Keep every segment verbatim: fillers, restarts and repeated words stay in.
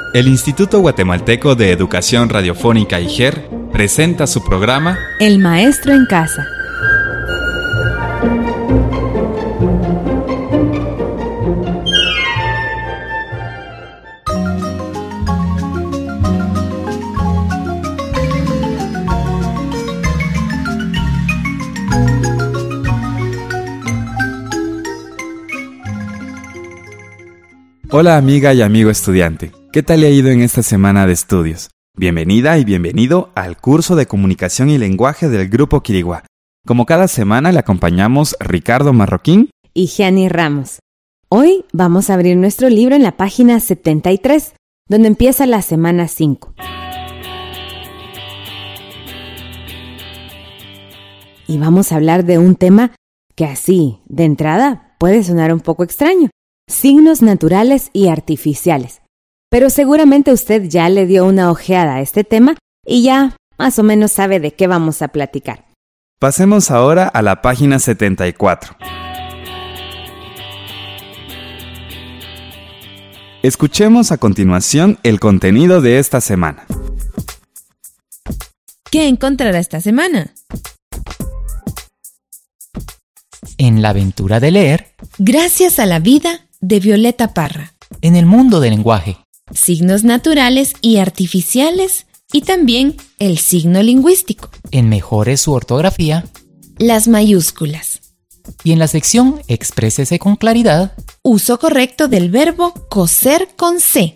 El Instituto Guatemalteco de Educación Radiofónica I G E R presenta su programa El Maestro en Casa. Hola amiga y amigo estudiante, ¿qué tal le ha ido en esta semana de estudios? Bienvenida y bienvenido al curso de Comunicación y Lenguaje del Grupo Quiriguá. Como cada semana le acompañamos Ricardo Marroquín y Gianni Ramos. Hoy vamos a abrir nuestro libro en la página setenta y tres, donde empieza la semana cinco. Y vamos a hablar de un tema que así, de entrada, puede sonar un poco extraño. Signos naturales y artificiales. Pero seguramente usted ya le dio una ojeada a este tema y ya más o menos sabe de qué vamos a platicar. Pasemos ahora a la página setenta y cuatro. Escuchemos a continuación el contenido de esta semana. ¿Qué encontrará esta semana? En la aventura de leer, Gracias a la vida, de Violeta Parra. en el mundo del lenguaje, Signos naturales y artificiales y también el signo lingüístico. en Mejore su ortografía Las mayúsculas. y en la sección Exprésese con claridad, Uso correcto del verbo coser con C.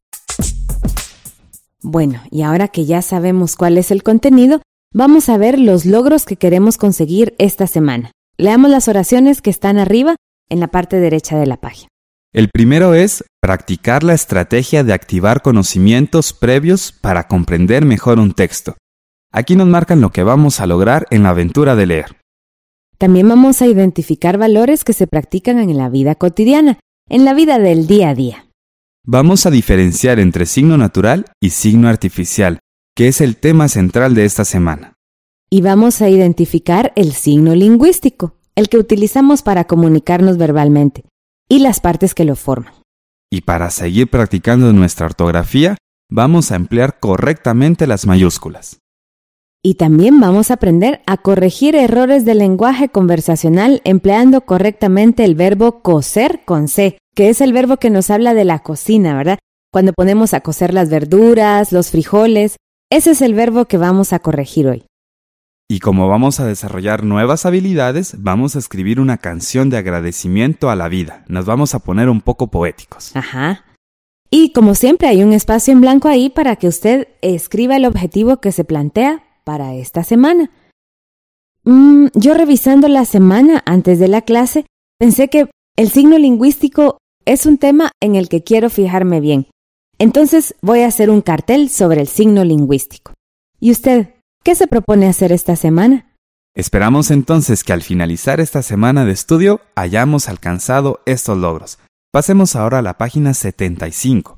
Bueno, y ahora que ya sabemos cuál es el contenido, vamos a ver los logros que queremos conseguir esta semana. Leamos las oraciones que están arriba en la parte derecha de la página. El primero es practicar la estrategia de activar conocimientos previos para comprender mejor un texto. Aquí nos marcan lo que vamos a lograr en la aventura de leer. También vamos a identificar valores que se practican en la vida cotidiana, en la vida del día a día. Vamos a diferenciar entre signo natural y signo artificial, que es el tema central de esta semana. Y vamos a identificar el signo lingüístico, el que utilizamos para comunicarnos verbalmente, y las partes que lo forman. Y para seguir practicando nuestra ortografía, vamos a emplear correctamente las mayúsculas. Y también vamos a aprender a corregir errores del lenguaje conversacional empleando correctamente el verbo cocer con C, que es el verbo que nos habla de la cocina, ¿verdad? Cuando ponemos a cocer las verduras, los frijoles, ese es el verbo que vamos a corregir hoy. Y como vamos a desarrollar nuevas habilidades, vamos a escribir una canción de agradecimiento a la vida. Nos vamos a poner un poco poéticos. Ajá. Y como siempre hay un espacio en blanco ahí para que usted escriba el objetivo que se plantea para esta semana. Mm, yo revisando la semana antes de la clase, pensé que el signo lingüístico es un tema en el que quiero fijarme bien. Entonces voy a hacer un cartel sobre el signo lingüístico. ¿Y usted? ¿Qué se propone hacer esta semana? Esperamos entonces que al finalizar esta semana de estudio hayamos alcanzado estos logros. Pasemos ahora a la página setenta y cinco.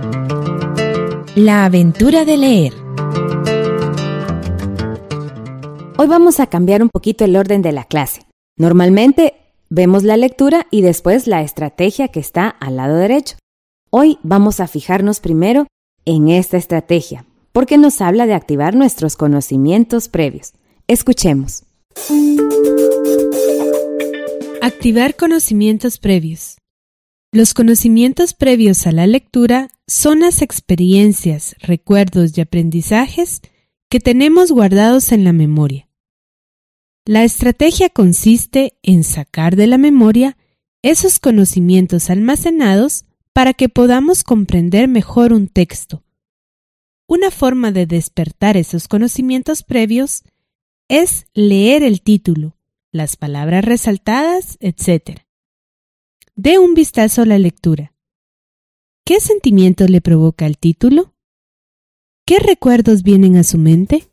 La aventura de leer. Hoy vamos a cambiar un poquito el orden de la clase. Normalmente vemos la lectura y después la estrategia que está al lado derecho. Hoy vamos a fijarnos primero en esta estrategia, porque nos habla de activar nuestros conocimientos previos. Escuchemos. Activar conocimientos previos. Los conocimientos previos a la lectura son las experiencias, recuerdos y aprendizajes que tenemos guardados en la memoria. La estrategia consiste en sacar de la memoria esos conocimientos almacenados para que podamos comprender mejor un texto. Una forma de despertar esos conocimientos previos es leer el título, las palabras resaltadas, etcétera. Dé un vistazo a la lectura. ¿Qué sentimientos le provoca el título? ¿Qué recuerdos vienen a su mente?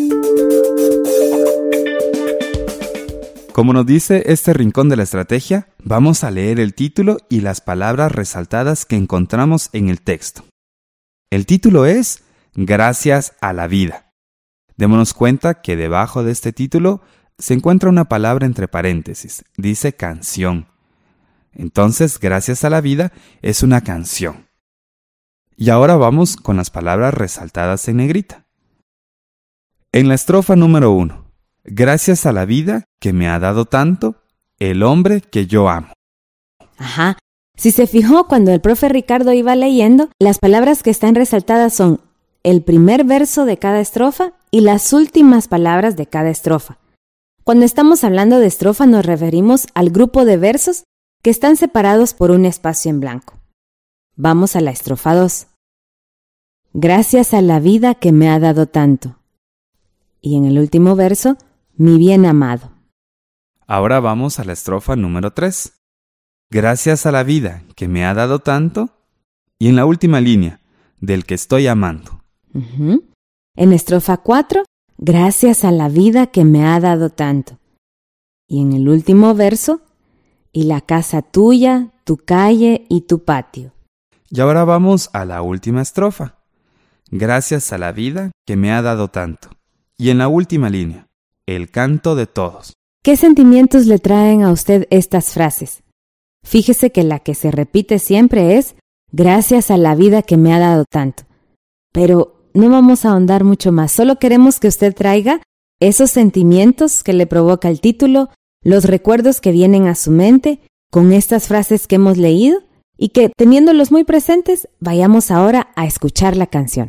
Como nos dice este rincón de la estrategia, vamos a leer el título y las palabras resaltadas que encontramos en el texto. El título es Gracias a la vida. Démonos cuenta que debajo de este título se encuentra una palabra entre paréntesis, dice canción. Entonces, Gracias a la vida es una canción. Y ahora vamos con las palabras resaltadas en negrita. En la estrofa número uno, gracias a la vida que me ha dado tanto, el hombre que yo amo. Ajá. Si se fijó, cuando el profe Ricardo iba leyendo, las palabras que están resaltadas son el primer verso de cada estrofa y las últimas palabras de cada estrofa. Cuando estamos hablando de estrofa nos referimos al grupo de versos que están separados por un espacio en blanco. Vamos a la estrofa dos. Gracias a la vida que me ha dado tanto. Y en el último verso, mi bien amado. Ahora vamos a la estrofa número tres. Gracias a la vida que me ha dado tanto. Y en la última línea, del que estoy amando. Uh-huh. En estrofa cuatro, gracias a la vida que me ha dado tanto. Y en el último verso, y la casa tuya, tu calle y tu patio. Y ahora vamos a la última estrofa. Gracias a la vida que me ha dado tanto. Y en la última línea, el canto de todos. ¿Qué sentimientos le traen a usted estas frases? Fíjese que la que se repite siempre es gracias a la vida que me ha dado tanto. Pero no vamos a ahondar mucho más, solo queremos que usted traiga esos sentimientos que le provoca el título, los recuerdos que vienen a su mente con estas frases que hemos leído y que, teniéndolos muy presentes, vayamos ahora a escuchar la canción.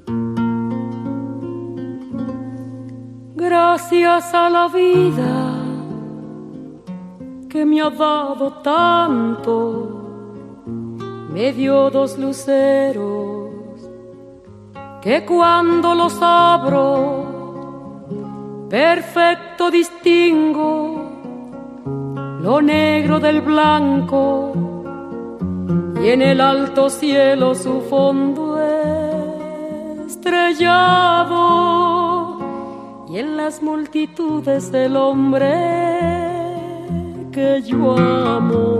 Gracias a la vida que me ha dado tanto, me dio dos luceros que cuando los abro perfecto distingo lo negro del blanco y en el alto cielo su fondo estrellado y en las multitudes el hombre que yo amo.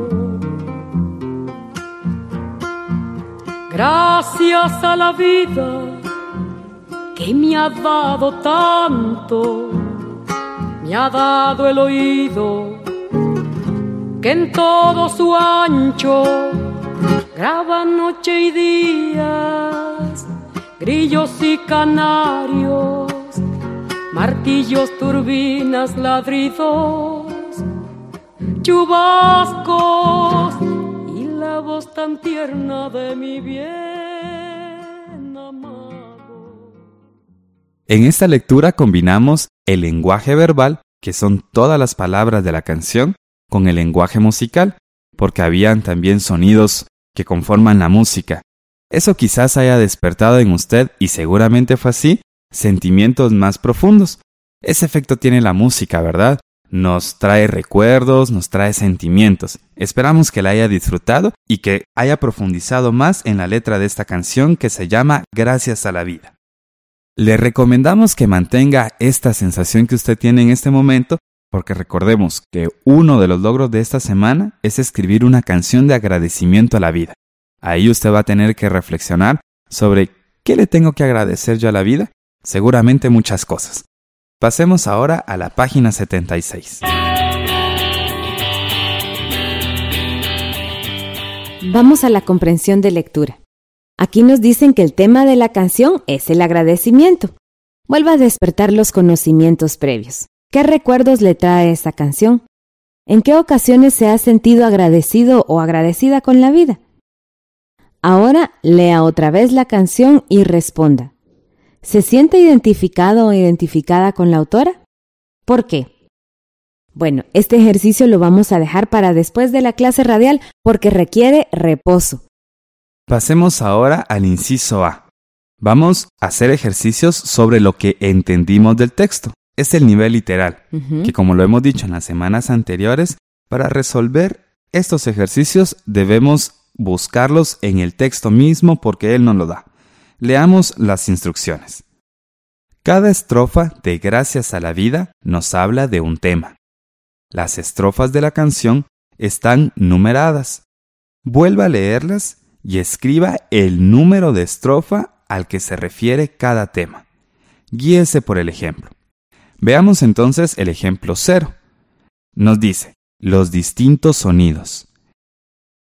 Gracias a la vida que me ha dado tanto, me ha dado el oído que en todo su ancho graba noche y días, grillos y canarios, martillos, turbinas, ladridos, chubascos y la voz tan tierna de mi bien amado. En esta lectura combinamos el lenguaje verbal, que son todas las palabras de la canción, con el lenguaje musical, porque habían también sonidos que conforman la música. Eso quizás haya despertado en usted, y seguramente fue así, sentimientos más profundos. Ese efecto tiene la música, ¿verdad? Nos trae recuerdos, nos trae sentimientos. Esperamos que la haya disfrutado y que haya profundizado más en la letra de esta canción que se llama Gracias a la vida. Le recomendamos que mantenga esta sensación que usted tiene en este momento, porque recordemos que uno de los logros de esta semana es escribir una canción de agradecimiento a la vida. Ahí usted va a tener que reflexionar sobre ¿qué le tengo que agradecer yo a la vida? Seguramente muchas cosas. Pasemos ahora a la página setenta y seis. Vamos a la comprensión de lectura. Aquí nos dicen que el tema de la canción es el agradecimiento. Vuelva a despertar los conocimientos previos. ¿Qué recuerdos le trae esta canción? ¿En qué ocasiones se ha sentido agradecido o agradecida con la vida? Ahora lea otra vez la canción y responda. ¿Se siente identificado o identificada con la autora? ¿Por qué? Bueno, este ejercicio lo vamos a dejar para después de la clase radial porque requiere reposo. Pasemos ahora al inciso A. Vamos a hacer ejercicios sobre lo que entendimos del texto. Es el nivel literal, uh-huh. que como lo hemos dicho en las semanas anteriores, para resolver estos ejercicios debemos buscarlos en el texto mismo porque él nos lo da. Leamos las instrucciones. Cada estrofa de Gracias a la vida nos habla de un tema. Las estrofas de la canción están numeradas. Vuelva a leerlas y escriba el número de estrofa al que se refiere cada tema. Guíese por el ejemplo. Veamos entonces el ejemplo cero. Nos dice, los distintos sonidos.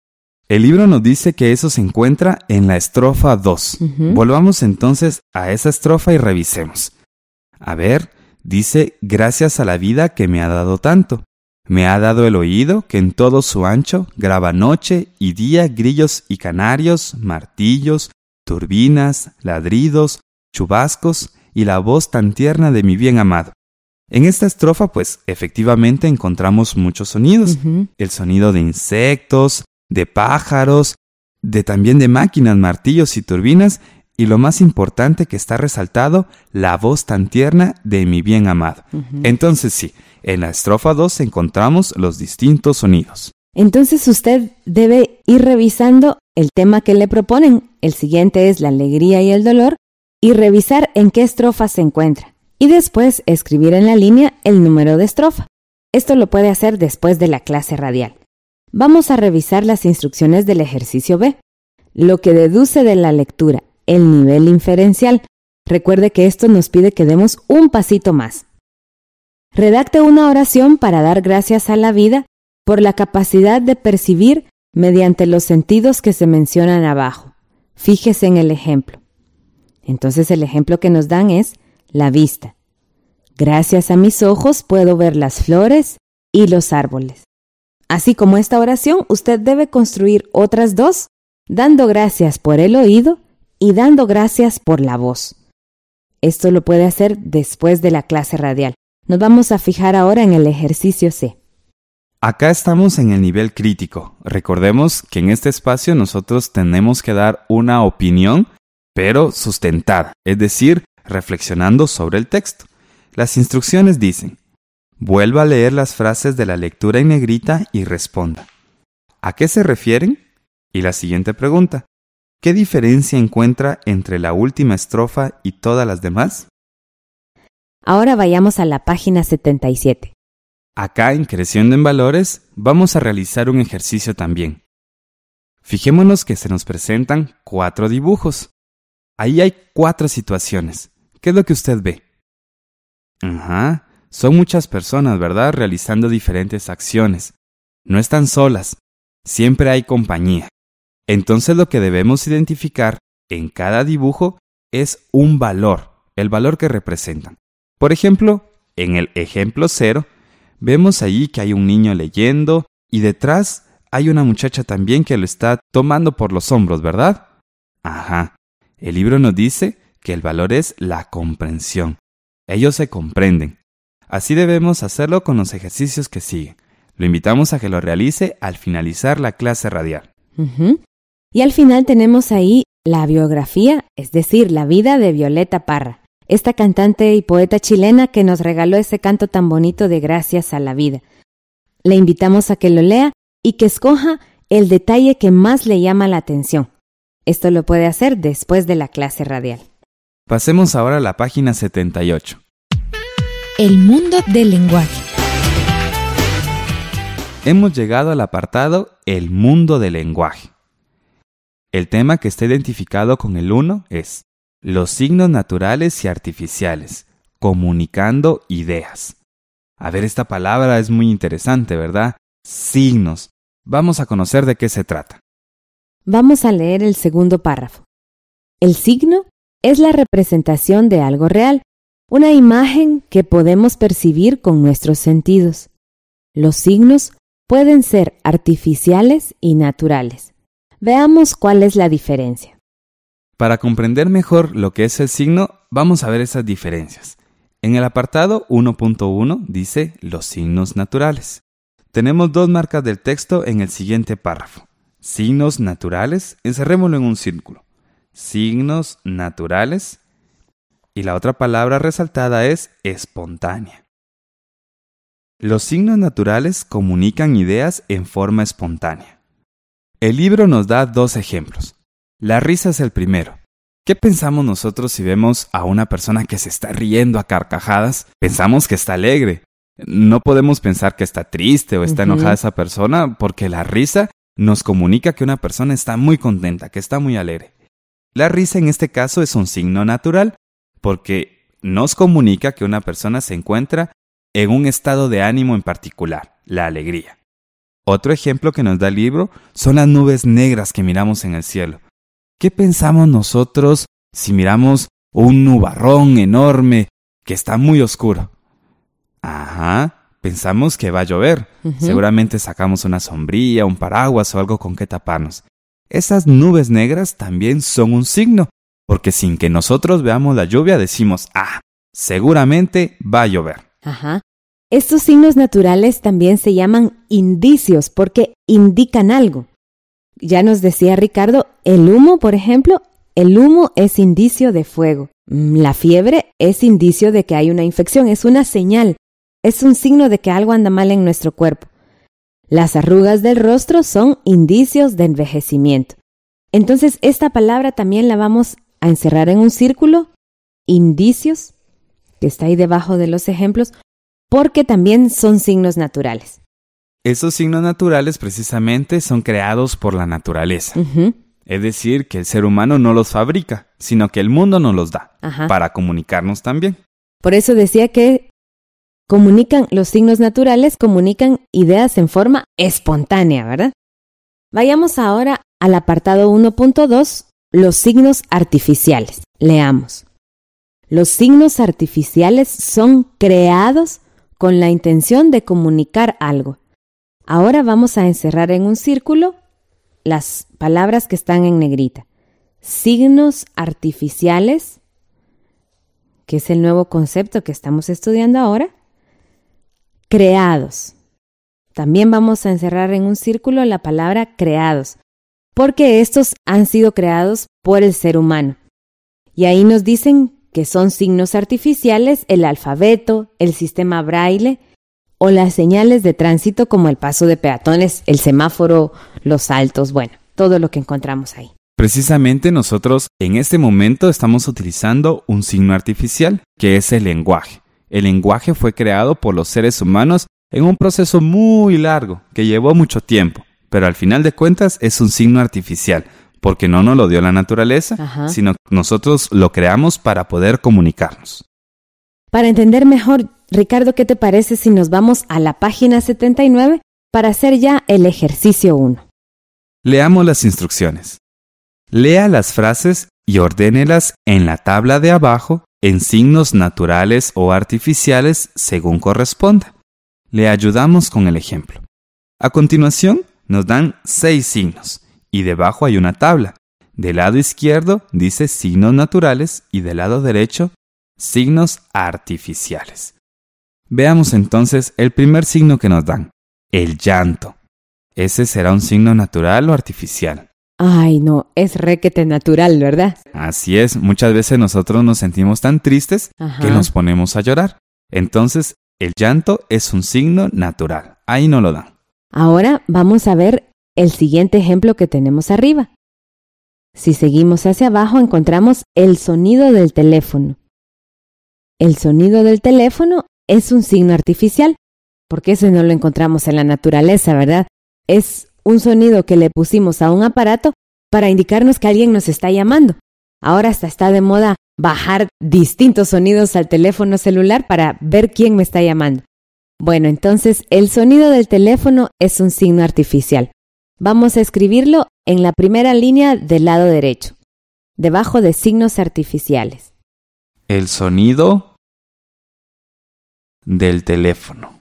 El libro nos dice que eso se encuentra en la estrofa dos. Uh-huh. Volvamos entonces a esa estrofa y revisemos. A ver, dice, gracias a la vida que me ha dado tanto. Me ha dado el oído que en todo su ancho graba noche y día grillos y canarios, martillos, turbinas, ladridos, chubascos y la voz tan tierna de mi bien amado. En esta estrofa, pues, efectivamente encontramos muchos sonidos. Uh-huh. El sonido de insectos, de pájaros, de también de máquinas, martillos y turbinas, y lo más importante que está resaltado, la voz tan tierna de mi bien amado. Uh-huh. Entonces sí, en la estrofa dos encontramos los distintos sonidos. Entonces usted debe ir revisando el tema que le proponen. El siguiente es la alegría y el dolor, y revisar en qué estrofa se encuentra. Y después escribir en la línea el número de estrofa. Esto lo puede hacer después de la clase radial. Vamos a revisar las instrucciones del ejercicio B. Lo que deduce de la lectura, el nivel inferencial. Recuerde que esto nos pide que demos un pasito más. Redacte una oración para dar gracias a la vida por la capacidad de percibir mediante los sentidos que se mencionan abajo. Fíjese en el ejemplo. Entonces el ejemplo que nos dan es la vista. Gracias a mis ojos puedo ver las flores y los árboles. Así como esta oración, usted debe construir otras dos, dando gracias por el oído y dando gracias por la voz. Esto lo puede hacer después de la clase radial. Nos vamos a fijar ahora en el ejercicio C. Acá estamos en el nivel crítico. Recordemos que en este espacio nosotros tenemos que dar una opinión, pero sustentada, es decir, reflexionando sobre el texto. Las instrucciones dicen, vuelva a leer las frases de la lectura en negrita y responda. ¿A qué se refieren? Y la siguiente pregunta, ¿qué diferencia encuentra entre la última estrofa y todas las demás? Ahora vayamos a la página setenta y siete. Acá en Creciendo en Valores vamos a realizar un ejercicio también. Fijémonos que se nos presentan cuatro dibujos. Ahí hay cuatro situaciones. ¿Qué es lo que usted ve? Ajá, son muchas personas, ¿verdad? Realizando diferentes acciones. No están solas, siempre hay compañía. Entonces lo que debemos identificar en cada dibujo es un valor, el valor que representan. Por ejemplo, en el ejemplo cero, vemos allí que hay un niño leyendo y detrás hay una muchacha también que lo está tomando por los hombros, ¿verdad? Ajá, el libro nos dice que el valor es la comprensión. Ellos se comprenden. Así debemos hacerlo con los ejercicios que siguen. Lo invitamos a que lo realice al finalizar la clase radial. Uh-huh. Y al final tenemos ahí la biografía, es decir, la vida de Violeta Parra, esta cantante y poeta chilena que nos regaló ese canto tan bonito de Gracias a la vida. Le invitamos a que lo lea y que escoja el detalle que más le llama la atención. Esto lo puede hacer después de la clase radial. Pasemos ahora a la página setenta y ocho. El mundo del lenguaje. Hemos llegado al apartado El mundo del lenguaje. El tema que está identificado con el uno es los signos naturales y artificiales, comunicando ideas. A ver, esta palabra es muy interesante, ¿verdad? Signos. Vamos a conocer de qué se trata. Vamos a leer el segundo párrafo. El signo es la representación de algo real, una imagen que podemos percibir con nuestros sentidos. Los signos pueden ser artificiales y naturales. Veamos cuál es la diferencia. Para comprender mejor lo que es el signo, vamos a ver esas diferencias. En el apartado uno punto uno dice los signos naturales. Tenemos dos marcas del texto en el siguiente párrafo. Signos naturales, encerrémoslo en un círculo. Signos naturales. Y la otra palabra resaltada es espontánea. Los signos naturales comunican ideas en forma espontánea. El libro nos da dos ejemplos. La risa es el primero. ¿Qué pensamos nosotros si vemos a una persona que se está riendo a carcajadas? Pensamos que está alegre. No podemos pensar que está triste o está uh-huh. enojada esa persona porque la risa nos comunica que una persona está muy contenta, que está muy alegre. La risa en este caso es un signo natural porque nos comunica que una persona se encuentra en un estado de ánimo en particular, la alegría. Otro ejemplo que nos da el libro son las nubes negras que miramos en el cielo. ¿Qué pensamos nosotros si miramos un nubarrón enorme que está muy oscuro? Ajá, pensamos que va a llover. Uh-huh. Seguramente sacamos una sombrilla, un paraguas o algo con que taparnos. Esas nubes negras también son un signo, porque sin que nosotros veamos la lluvia decimos, ah, seguramente va a llover. Ajá. Estos signos naturales también se llaman indicios porque indican algo. Ya nos decía Ricardo, el humo, por ejemplo, el humo es indicio de fuego. La fiebre es indicio de que hay una infección, es una señal, es un signo de que algo anda mal en nuestro cuerpo. Las arrugas del rostro son indicios de envejecimiento. Entonces, esta palabra también la vamos a encerrar en un círculo, indicios, que está ahí debajo de los ejemplos, porque también son signos naturales. Esos signos naturales precisamente son creados por la naturaleza. Uh-huh. Es decir, que el ser humano no los fabrica, sino que el mundo nos los da, Ajá. para comunicarnos también. Por eso decía que comunican, los signos naturales comunican ideas en forma espontánea, ¿verdad? Vayamos ahora al apartado uno punto dos, los signos artificiales. Leamos. Los signos artificiales son creados con la intención de comunicar algo. Ahora vamos a encerrar en un círculo las palabras que están en negrita. Signos artificiales, que es el nuevo concepto que estamos estudiando ahora. Creados. También vamos a encerrar en un círculo la palabra creados, porque estos han sido creados por el ser humano. Y ahí nos dicen que son signos artificiales el alfabeto, el sistema braille o las señales de tránsito como el paso de peatones, el semáforo, los saltos, bueno, todo lo que encontramos ahí. Precisamente nosotros en este momento estamos utilizando un signo artificial, que es el lenguaje. El lenguaje fue creado por los seres humanos en un proceso muy largo, que llevó mucho tiempo, pero al final de cuentas es un signo artificial, porque no nos lo dio la naturaleza, Ajá. sino nosotros lo creamos para poder comunicarnos. Para entender mejor, Ricardo, ¿qué te parece si nos vamos a la página setenta y nueve para hacer ya el ejercicio uno? Leamos las instrucciones. Lea las frases y ordénelas en la tabla de abajo en signos naturales o artificiales según corresponda. Le ayudamos con el ejemplo. A continuación, nos dan seis signos y debajo hay una tabla. Del lado izquierdo dice signos naturales y del lado derecho signos artificiales. Veamos entonces el primer signo que nos dan, el llanto. ¿Ese será un signo natural o artificial? Ay, no, es requete natural, ¿verdad? Así es, muchas veces nosotros nos sentimos tan tristes Ajá. que nos ponemos a llorar. Entonces, el llanto es un signo natural. Ahí no lo dan. Ahora vamos a ver el siguiente ejemplo que tenemos arriba. Si seguimos hacia abajo, encontramos el sonido del teléfono. El sonido del teléfono es un signo artificial, porque ese no lo encontramos en la naturaleza, ¿verdad? Es un sonido que le pusimos a un aparato para indicarnos que alguien nos está llamando. Ahora hasta está de moda bajar distintos sonidos al teléfono celular para ver quién me está llamando. Bueno, entonces el sonido del teléfono es un signo artificial. Vamos a escribirlo en la primera línea del lado derecho, debajo de signos artificiales. El sonido del teléfono.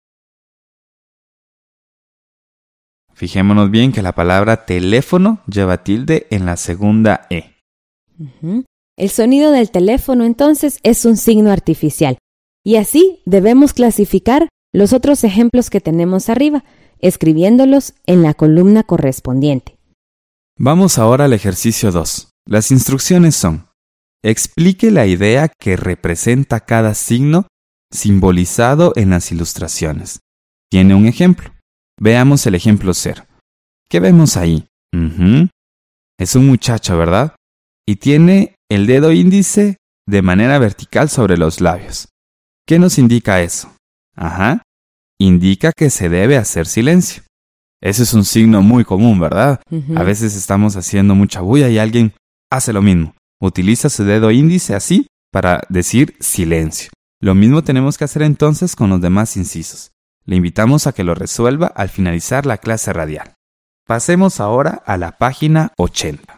Fijémonos bien que la palabra teléfono lleva tilde en la segunda E. Uh-huh. El sonido del teléfono entonces es un signo artificial. Y así debemos clasificar los otros ejemplos que tenemos arriba, escribiéndolos en la columna correspondiente. Vamos ahora al ejercicio dos. Las instrucciones son: explique la idea que representa cada signo simbolizado en las ilustraciones. Tiene un ejemplo. Veamos el ejemplo cero. ¿Qué vemos ahí? Uh-huh. Es un muchacho, ¿verdad? Y tiene el dedo índice de manera vertical sobre los labios. ¿Qué nos indica eso? Ajá. Indica que se debe hacer silencio. Ese es un signo muy común, ¿verdad? Uh-huh. A veces estamos haciendo mucha bulla y alguien hace lo mismo. Utiliza su dedo índice así para decir silencio. Lo mismo tenemos que hacer entonces con los demás incisos. Le invitamos a que lo resuelva al finalizar la clase radial. Pasemos ahora a la página ochenta.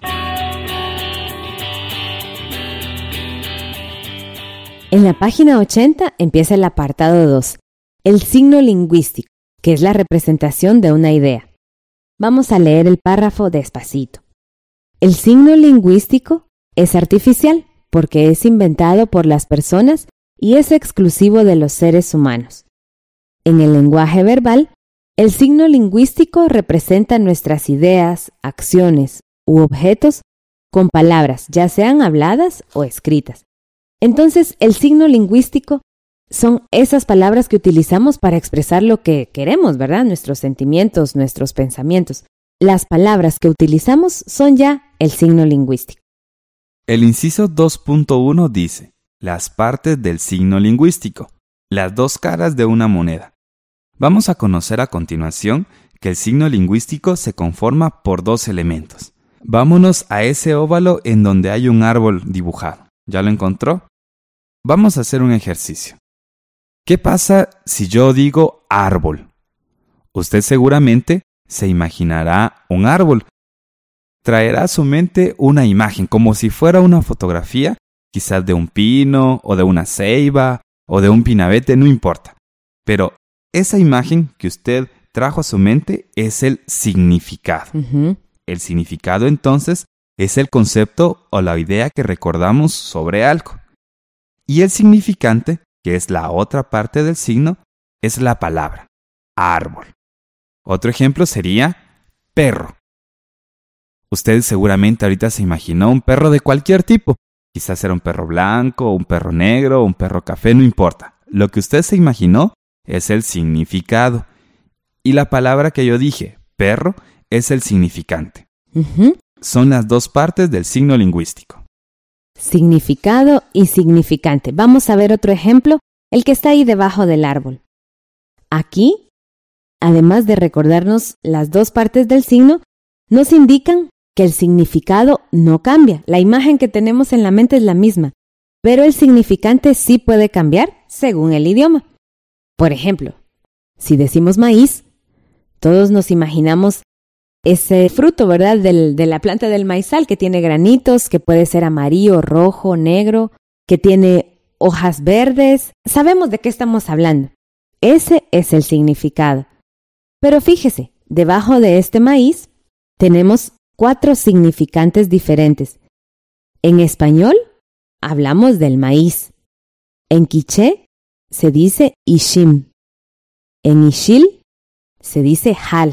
En la página ochenta empieza el apartado dos, el signo lingüístico, que es la representación de una idea. Vamos a leer el párrafo despacito. El signo lingüístico es artificial porque es inventado por las personas y es exclusivo de los seres humanos. En el lenguaje verbal, el signo lingüístico representa nuestras ideas, acciones u objetos con palabras, ya sean habladas o escritas. Entonces, el signo lingüístico son esas palabras que utilizamos para expresar lo que queremos, ¿verdad? Nuestros sentimientos, nuestros pensamientos. Las palabras que utilizamos son ya el signo lingüístico. El inciso dos punto uno dice, las partes del signo lingüístico, las dos caras de una moneda. Vamos a conocer a continuación que el signo lingüístico se conforma por dos elementos. Vámonos a ese óvalo en donde hay un árbol dibujado. ¿Ya lo encontró? Vamos a hacer un ejercicio. ¿Qué pasa si yo digo árbol? Usted seguramente se imaginará un árbol. Traerá a su mente una imagen, como si fuera una fotografía, quizás de un pino, o de una ceiba, o de un pinabete, no importa. Pero esa imagen que usted trajo a su mente es el significado. Uh-huh. El significado, entonces, es el concepto o la idea que recordamos sobre algo. Y el significante, que es la otra parte del signo, es la palabra, árbol. Otro ejemplo sería perro. Usted seguramente ahorita se imaginó un perro de cualquier tipo. Quizás era un perro blanco, un perro negro, un perro café, no importa. Lo que usted se imaginó es el significado. Y la palabra que yo dije, perro, es el significante. Uh-huh. Son las dos partes del signo lingüístico. Significado y significante. Vamos a ver otro ejemplo, el que está ahí debajo del árbol. Aquí, además de recordarnos las dos partes del signo, nos indican que el significado no cambia. La imagen que tenemos en la mente es la misma, pero el significante sí puede cambiar según el idioma. Por ejemplo, si decimos maíz, todos nos imaginamos ese fruto, ¿verdad? Del, de la planta del maizal que tiene granitos, que puede ser amarillo, rojo, negro, que tiene hojas verdes. Sabemos de qué estamos hablando. Ese es el significado. Pero fíjese, debajo de este maíz tenemos cuatro significantes diferentes. En español hablamos del maíz. En quiché se dice ishim. En ixil se dice hal.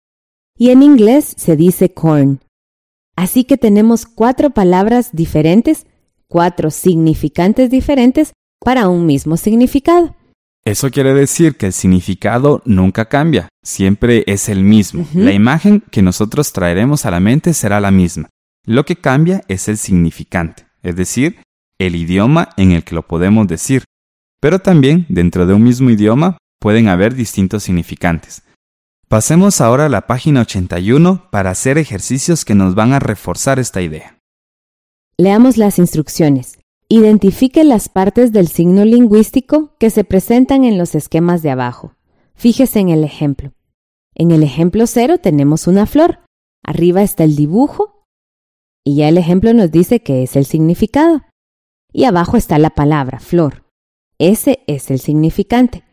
Y en inglés se dice corn. Así que tenemos cuatro palabras diferentes, cuatro significantes diferentes para un mismo significado. Eso quiere decir que el significado nunca cambia, siempre es el mismo. Uh-huh. La imagen que nosotros traeremos a la mente será la misma. Lo que cambia es el significante, es decir, el idioma en el que lo podemos decir. Pero también, dentro de un mismo idioma, pueden haber distintos significantes. Pasemos ahora a la página ochenta y uno para hacer ejercicios que nos van a reforzar esta idea. Leamos las instrucciones. Identifique las partes del signo lingüístico que se presentan en los esquemas de abajo. Fíjese en el ejemplo. En el ejemplo cero tenemos una flor. Arriba está el dibujo y ya el ejemplo nos dice qué es el significado. Y abajo está la palabra flor. Ese es el significante.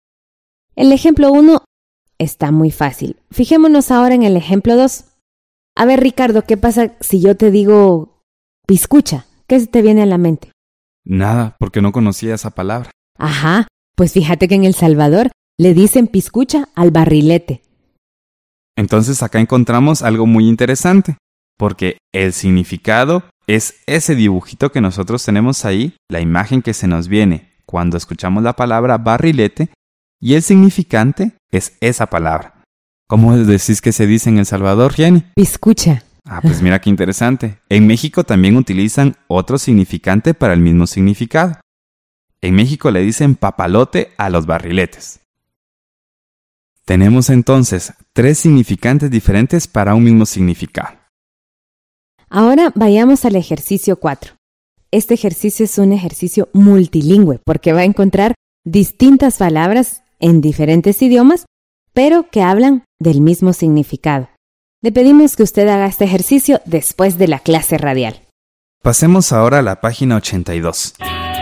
El ejemplo uno está muy fácil. Fijémonos ahora en el ejemplo dos. A ver, Ricardo, ¿qué pasa si yo te digo piscucha? ¿Qué se te viene a la mente? Nada, porque no conocía esa palabra. Ajá, pues fíjate que en El Salvador le dicen piscucha al barrilete. Entonces acá encontramos algo muy interesante, porque el significado es ese dibujito que nosotros tenemos ahí, la imagen que se nos viene cuando escuchamos la palabra barrilete, y el significante es esa palabra. ¿Cómo decís que se dice en El Salvador, Jenny? Piscucha. Ah, pues mira qué interesante. En México también utilizan otro significante para el mismo significado. En México le dicen papalote a los barriletes. Tenemos entonces tres significantes diferentes para un mismo significado. Ahora vayamos al ejercicio cuatro. Este ejercicio es un ejercicio multilingüe porque va a encontrar distintas palabras en diferentes idiomas, pero que hablan del mismo significado. Le pedimos que usted haga este ejercicio después de la clase radial. Pasemos ahora a la página ochenta y dos.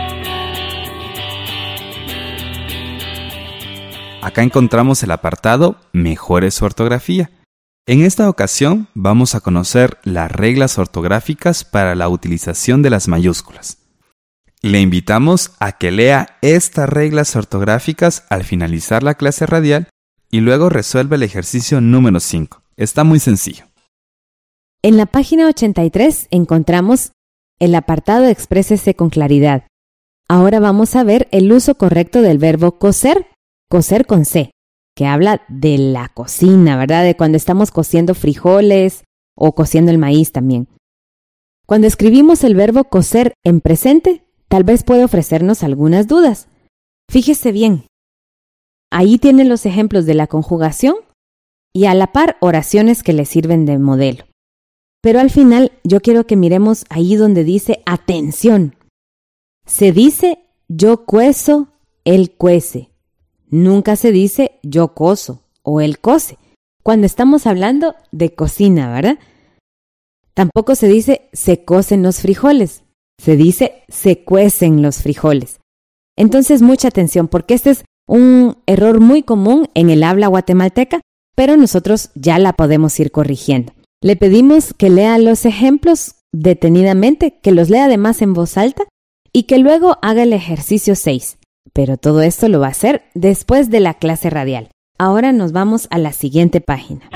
Acá encontramos el apartado Mejore su ortografía. En esta ocasión vamos a conocer las reglas ortográficas para la utilización de las mayúsculas. Le invitamos a que lea estas reglas ortográficas al finalizar la clase radial y luego resuelva el ejercicio número cinco. Está muy sencillo. En la página ochenta y tres encontramos el apartado Exprésese con claridad. Ahora vamos a ver el uso correcto del verbo cocer, cocer con C, que habla de la cocina, ¿verdad? De cuando estamos cociendo frijoles o cociendo el maíz también. Cuando escribimos el verbo cocer en presente, tal vez puede ofrecernos algunas dudas. Fíjese bien. Ahí tienen los ejemplos de la conjugación y a la par oraciones que le sirven de modelo. Pero al final yo quiero que miremos ahí donde dice atención. Se dice yo cuezo, él cuece. Nunca se dice yo cozo o él cose, cuando estamos hablando de cocina, ¿verdad? Tampoco se dice se cocen los frijoles, se dice se cuecen los frijoles. Entonces mucha atención porque este es un error muy común en el habla guatemalteca, pero nosotros ya la podemos ir corrigiendo. Le pedimos que lea los ejemplos detenidamente, que los lea además en voz alta y que luego haga el ejercicio seis. Pero todo esto lo va a hacer después de la clase radial. Ahora nos vamos a la siguiente página.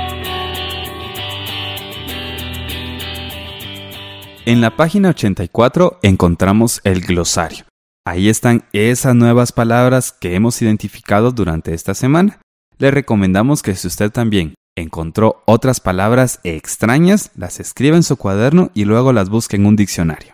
En la página ochenta y cuatro encontramos el glosario. Ahí están esas nuevas palabras que hemos identificado durante esta semana. Le recomendamos que si usted también encontró otras palabras extrañas, las escriba en su cuaderno y luego las busque en un diccionario.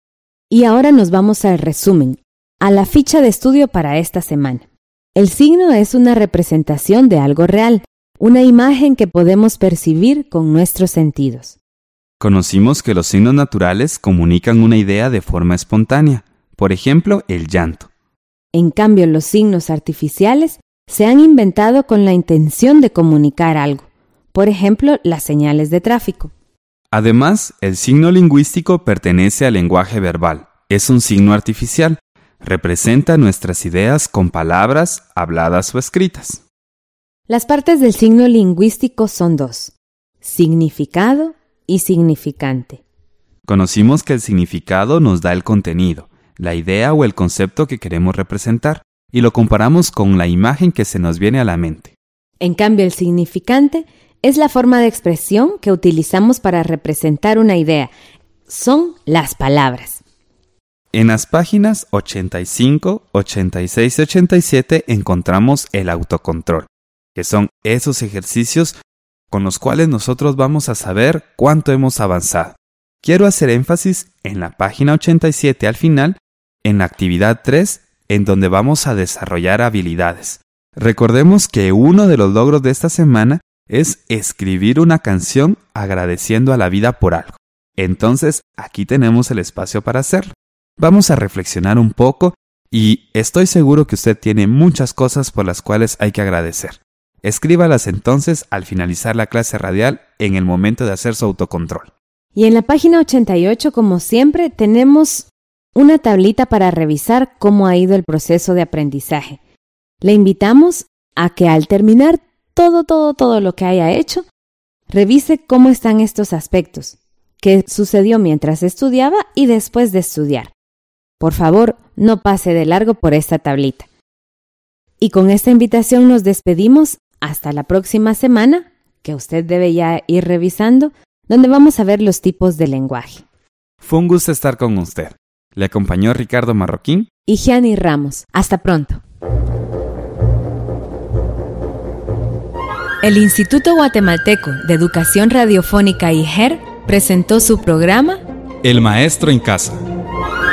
Y ahora nos vamos al resumen, a la ficha de estudio para esta semana. El signo es una representación de algo real, una imagen que podemos percibir con nuestros sentidos. Conocimos que los signos naturales comunican una idea de forma espontánea, por ejemplo, el llanto. En cambio, los signos artificiales se han inventado con la intención de comunicar algo, por ejemplo, las señales de tráfico. Además, el signo lingüístico pertenece al lenguaje verbal, es un signo artificial, representa nuestras ideas con palabras habladas o escritas. Las partes del signo lingüístico son dos, significado y significante. Conocimos que el significado nos da el contenido, la idea o el concepto que queremos representar, y lo comparamos con la imagen que se nos viene a la mente. En cambio, el significante es la forma de expresión que utilizamos para representar una idea. Son las palabras. En las páginas ochenta y cinco, ochenta y seis y ochenta y siete encontramos el autocontrol, que son esos ejercicios con los cuales nosotros vamos a saber cuánto hemos avanzado. Quiero hacer énfasis en la página ochenta y siete al final, en la actividad tres, en donde vamos a desarrollar habilidades. Recordemos que uno de los logros de esta semana es escribir una canción agradeciendo a la vida por algo. Entonces, aquí tenemos el espacio para hacerlo. Vamos a reflexionar un poco y estoy seguro que usted tiene muchas cosas por las cuales hay que agradecer. Escríbalas entonces al finalizar la clase radial en el momento de hacer su autocontrol. Y en la página ochenta y ocho, como siempre, tenemos una tablita para revisar cómo ha ido el proceso de aprendizaje. Le invitamos a que al terminar todo, todo, todo lo que haya hecho, revise cómo están estos aspectos, qué sucedió mientras estudiaba y después de estudiar. Por favor, no pase de largo por esta tablita. Y con esta invitación nos despedimos hasta la próxima semana, que usted debe ya ir revisando, donde vamos a ver los tipos de lenguaje. Fue un gusto estar con usted. Le acompañó Ricardo Marroquín y Gianni Ramos. Hasta pronto. El Instituto Guatemalteco de Educación Radiofónica I G E R presentó su programa El Maestro en Casa.